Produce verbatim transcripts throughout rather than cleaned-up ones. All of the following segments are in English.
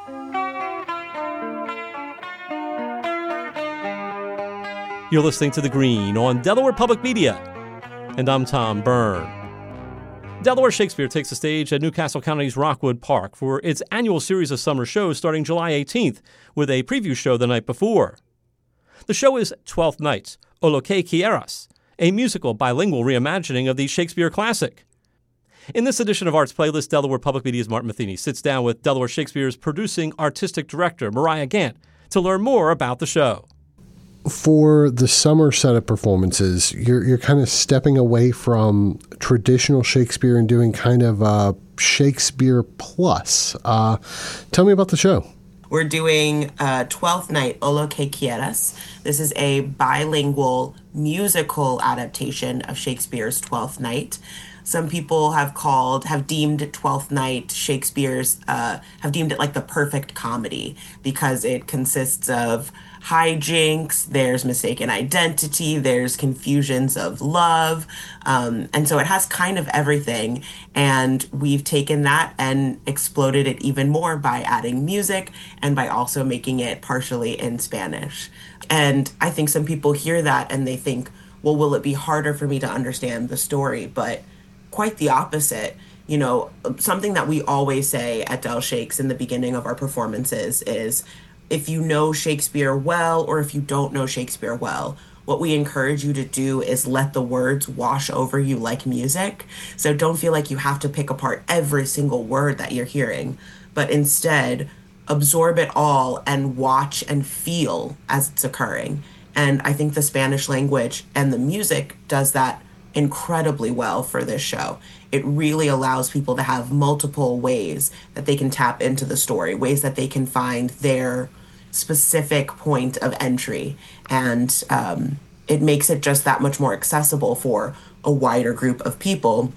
You're listening to The Green on Delaware Public Media, and I'm Tom Byrne. Delaware Shakespeare takes the stage at Newcastle County's Rockwood Park for its annual series of summer shows starting July eighteenth, with a preview show the night before. The show is Twelfth Night, O lo que quieras, a musical bilingual reimagining of the Shakespeare classic. In this edition of Arts Playlist, Delaware Public Media's Martin Matheny sits down with Delaware Shakespeare's producing artistic director, Mariah Gant, to learn more about the show. For the summer set of performances, you're you're kind of stepping away from traditional Shakespeare and doing kind of uh, Shakespeare plus. Uh, tell me about the show. We're doing uh, Twelfth Night, O lo que quieras. This is a bilingual musical adaptation of Shakespeare's Twelfth Night. Some people have called, have deemed Twelfth Night Shakespeare's, uh, have deemed it like the perfect comedy because it consists of hijinks, there's mistaken identity, there's confusions of love. Um, and so it has kind of everything. And we've taken that and exploded it even more by adding music and by also making it partially in Spanish. And I think some people hear that and they think, well, will it be harder for me to understand the story? But quite the opposite. You know, something that we always say at Del Shakes in the beginning of our performances is, if you know Shakespeare well or if you don't know Shakespeare well, what we encourage you to do is let the words wash over you like music. So don't feel like you have to pick apart every single word that you're hearing, but instead absorb it all and watch and feel as it's occurring. And I think the Spanish language and the music does that incredibly well for this show. It really allows people to have multiple ways that they can tap into the story, ways that they can find their specific point of entry. And um, it makes it just that much more accessible for a wider group of people.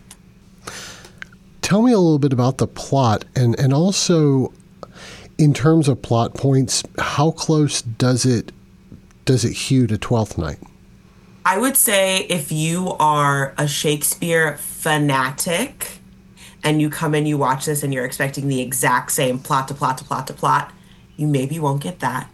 Tell me a little bit about the plot, and, and also in terms of plot points, how close does it does it hew to Twelfth Night? I would say if you are a Shakespeare fanatic and you come and you watch this and you're expecting the exact same plot to plot to plot to plot, you maybe won't get that.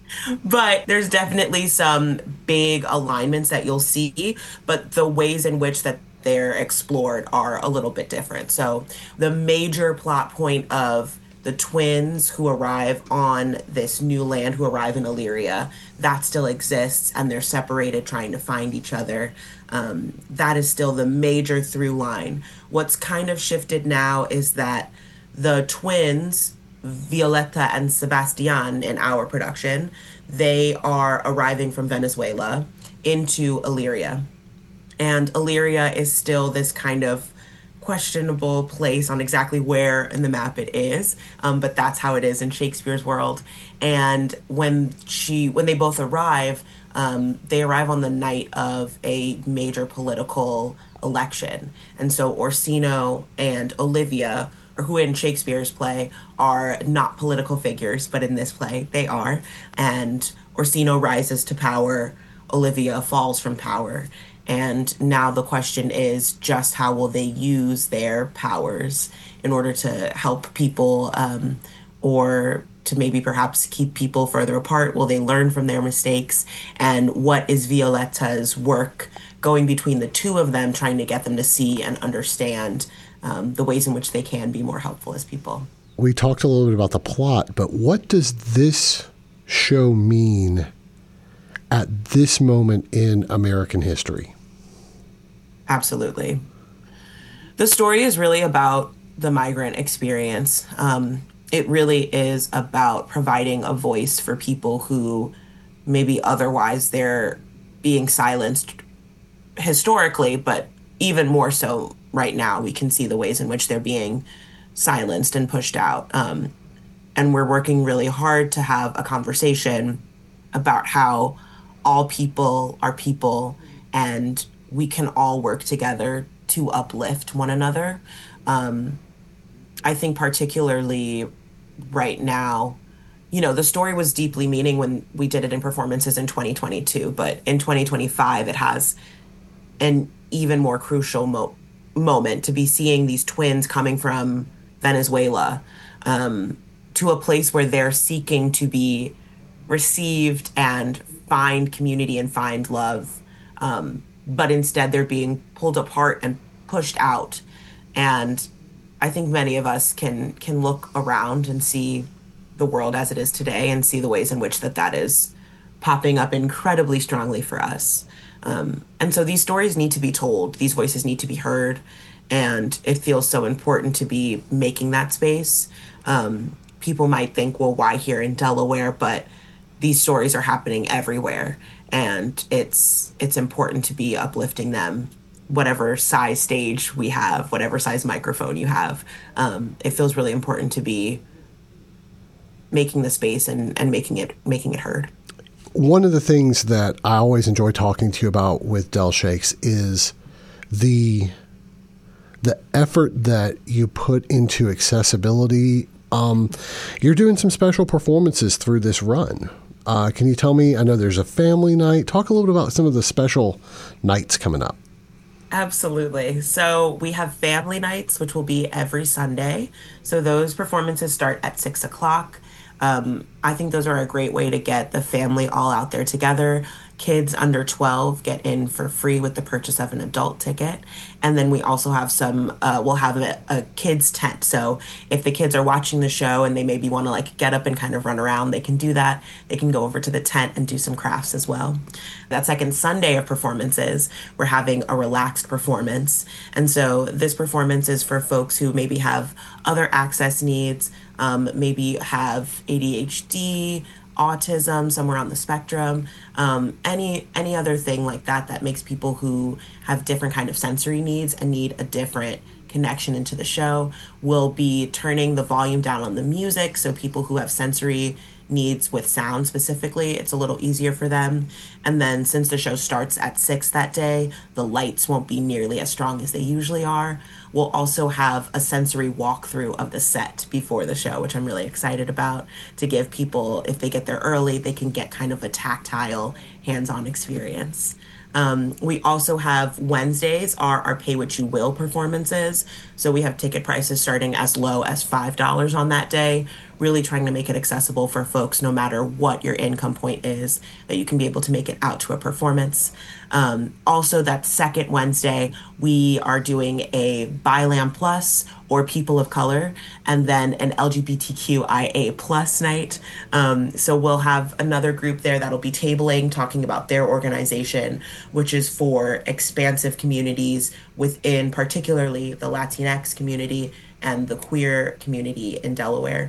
But there's definitely some big alignments that you'll see, but the ways in which that they're explored are a little bit different. So the major plot point of the twins who arrive on this new land, who arrive in Illyria, that still exists, and they're separated trying to find each other. Um, that is still the major through line. What's kind of shifted now is that the twins, Violetta and Sebastian in our production, they are arriving from Venezuela into Illyria. And Illyria is still this kind of questionable place on exactly where in the map it is, um, but that's how it is in Shakespeare's world. And when she, when they both arrive, um, they arrive on the night of a major political election. And so Orsino and Olivia, or who in Shakespeare's play are not political figures, but in this play they are. And Orsino rises to power, Olivia falls from power. And now the question is just how will they use their powers in order to help people um, or to maybe perhaps keep people further apart? Will they learn from their mistakes? And what is Violetta's work going between the two of them, trying to get them to see and understand um, the ways in which they can be more helpful as people? We talked a little bit about the plot, but what does this show mean at this moment in American history? Absolutely. The story is really about the migrant experience. Um, it really is about providing a voice for people who maybe otherwise they're being silenced historically, but even more so right now, we can see the ways in which they're being silenced and pushed out. Um, and we're working really hard to have a conversation about how all people are people and we can all work together to uplift one another. Um, I think particularly right now, you know, the story was deeply meaning when we did it in performances in twenty twenty-two, but in twenty twenty-five, it has an even more crucial mo- moment to be seeing these twins coming from Venezuela um, to to a place where they're seeking to be received and find community and find love. Um, but instead they're being pulled apart and pushed out. And I think many of us can can look around and see the world as it is today and see the ways in which that that is popping up incredibly strongly for us. Um, and so these stories need to be told. These voices need to be heard. And it feels so important to be making that space. Um, people might think, well, why here in Delaware? But these stories are happening everywhere. And it's it's important to be uplifting them, whatever size stage we have, whatever size microphone you have. Um, it feels really important to be making the space and, and making it making it heard. One of the things that I always enjoy talking to you about with Del Shakes is the the effort that you put into accessibility. Um, you're doing some special performances through this run. Uh, can you tell me, I know there's a family night. Talk a little bit about some of the special nights coming up. Absolutely. So we have family nights, which will be every Sunday. So those performances start at six o'clock. Um, I think those are a great way to get the family all out there together. Kids under twelve get in for free with the purchase of an adult ticket. And then we also have some, uh, we'll have a, a kids tent. So if the kids are watching the show and they maybe want to like get up and kind of run around, they can do that. They can go over to the tent and do some crafts as well. That second Sunday of performances, we're having a relaxed performance. And so this performance is for folks who maybe have other access needs, um, maybe have A D H D, autism, somewhere on the spectrum, um, any any other thing like that that makes people who have different kind of sensory needs and need a different connection into the show. We'll be turning the volume down on the music, so people who have sensory needs with sound specifically, it's a little easier for them. And then since the show starts at six that day, the lights won't be nearly as strong as they usually are. We'll also have a sensory walkthrough of the set before the show, which I'm really excited about, to give people, if they get there early, they can get kind of a tactile, hands-on experience. Um, we also have Wednesdays are our pay what you will performances. So we have ticket prices starting as low as five dollars on that day, really trying to make it accessible for folks no matter what your income point is, that you can be able to make it out to a performance. Um, also, that second Wednesday, we are doing a BiLam Plus or People of Color, and then an L G B T Q I A plus night. Um, so we'll have another group there that'll be tabling, talking about their organization, which is for expansive communities within particularly the Latinx community and the queer community in Delaware.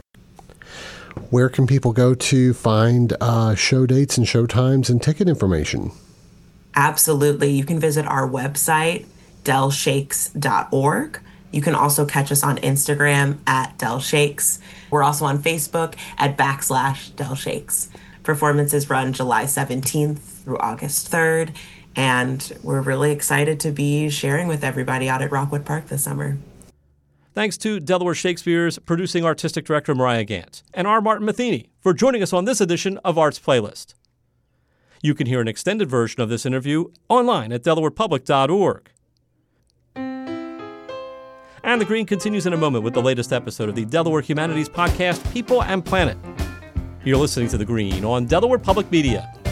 Where can people go to find uh, show dates and show times and ticket information? Absolutely. You can visit our website, del shakes dot org. You can also catch us on Instagram at Del Shakes. We're also on Facebook at backslash Del Shakes. Performances run July seventeenth through August third, and we're really excited to be sharing with everybody out at Rockwood Park this summer. Thanks to Delaware Shakespeare's producing artistic director Mariah Gant and R. Martin Matheny for joining us on this edition of Arts Playlist. You can hear an extended version of this interview online at delaware public dot org. And The Green continues in a moment with the latest episode of the Delaware Humanities podcast, People and Planet. You're listening to The Green on Delaware Public Media.